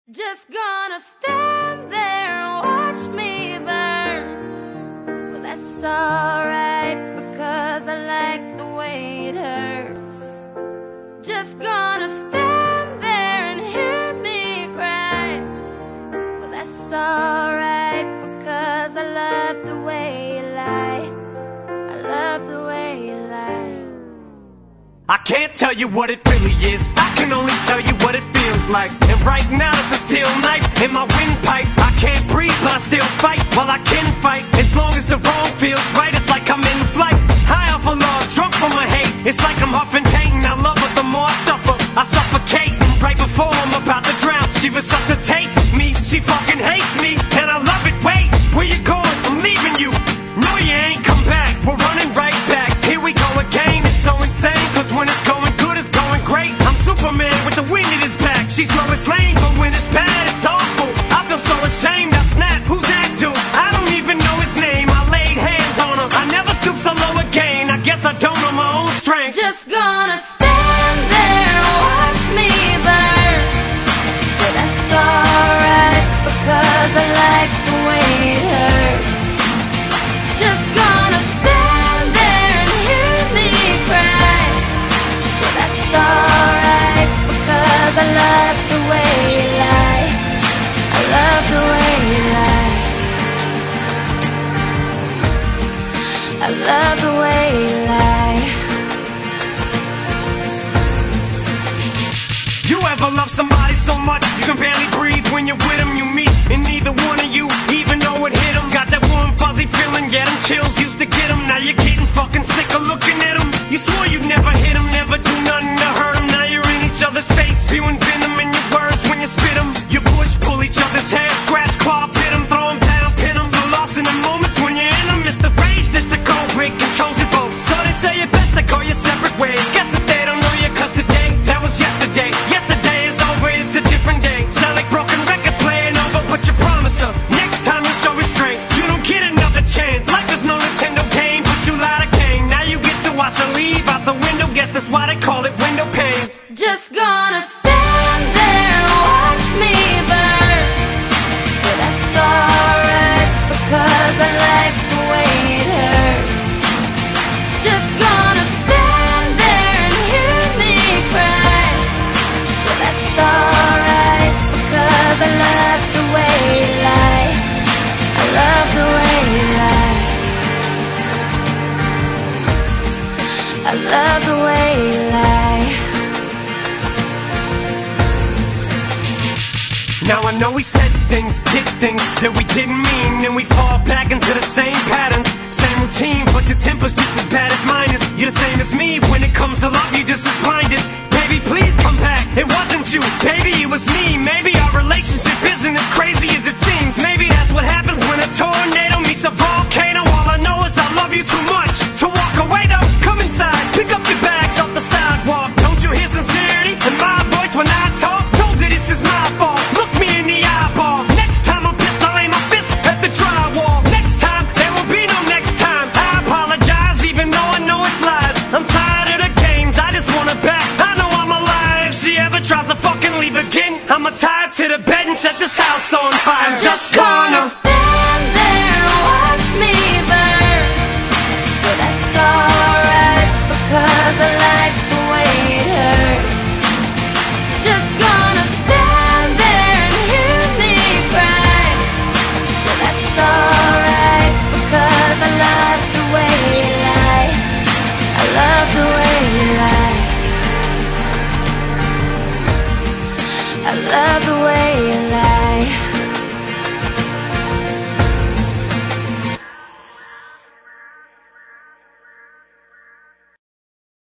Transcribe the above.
Just gonna stand there and watch me burn. Well, that's alright, because I like the way it hurts. Just gonna stand there and hear me cry. Well, that's alright, because I love the way you lie. I love the way you lie. I can't tell you what it really is, I can only tell you what it feels like. And right now it's a steel knife in my windpipe. I can't breathe but I still fight, while I can fight. As long as the wrong feels right, it's like I'm in flight. High off of love, drunk from my hate. It's like I'm huffing pain, I love her the more I suffer. I suffocate, right before I'm about to drown. She resuscitates me, she fucking hates me, and I love it. Wait, where you going? I'm leaving you. No, you ain't come back, we're running right back. Here we go again, it's so insane, cause when it's going good, it's going great. I'm Superman with the wind in his back. She's Lois Lane, but when it's bad, it's awful. I feel so ashamed, I snap, who's that dude? I don't even know his name, I laid hands on him. I never stoop so low again, I guess I don't know my own strength. Just gonna stand there and watch me burn. But that's alright, because I like the way it hurts. Just gonna stand there and hear me cry. But that's alright, because I love the way you lie. I love the way you lie. I love the way you lie. You ever love somebody so much you can barely breathe when you're with them? You meet and neither one of you even know it hit them. Got that warm fuzzy feeling, yeah, them chills used to get them. Now you're getting fucking sick of looking at them. You swore you'd never hit them, never do nothing to hurt them. Now you're in each other's face, spewing venom in your words when you spit them. You push, pull each other's hair, scratch, claw, pit them, throw them down, pin them. So lost in the moments when you're in them. It's the rage that's the cold break controls your boat. So they say it best to go your separate ways. Guess that they don't know you, cause today, that was yesterday. Yesterday is over, it's a different day. Sound like broken records playing over, but you promised her next time you'll show restraint. You don't get another chance, life is no Nintendo game, but you lied again. Now you get to watch her leave out the window, guess that's why they call it window pane. Just gonna stand there and watch me burn. But that's alright, because I like the way it hurts. Just gonna stand there and hear me cry. But that's alright, because I love the way you lie. I love the way you lie. I love the way you lie. Now I know we said things, did things that we didn't mean, and we fall back into the same patterns, same routine, but your temper's just as bad as mine is. You're the same as me, when it comes to love, you're just as blinded. Baby, please come back, it wasn't you, baby, it was me. Maybe our relationship isn't as crazy as it seems. Maybe that's what happens when a tornado meets a volcano. All I know is I love you too much to walk away though. Come inside, pick up your bags off the sidewalk. Don't you hear sincerity in my voice when I talk? Told you this is my fault, look me in the eyeball. Next time I'm pissed, I'll aim my fist at the drywall. Next time, there will be no next time. I apologize even though I know it's lies. I'm tired of the games, I just want her back. I know I'm a liar, if she ever tries to fucking leave again, I'ma tie her to the bed and set this house on fire. I'm just gonna